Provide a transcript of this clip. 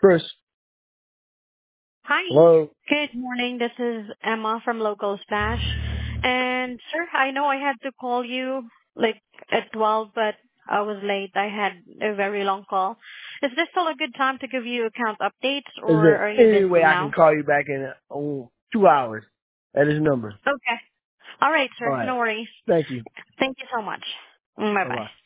Chris, Hi. hello. Good morning. This is Emma from Local Splash. And sir, I know I had to call you like at 12, but I was late. I had a very long call. Is this still a good time to give you account updates Is or there are you any busy way I can now? call you back in 2 hours at his number? Okay. All right, All sir. right. No worries. Thank you. Thank you so much. Bye Bye bye. bye.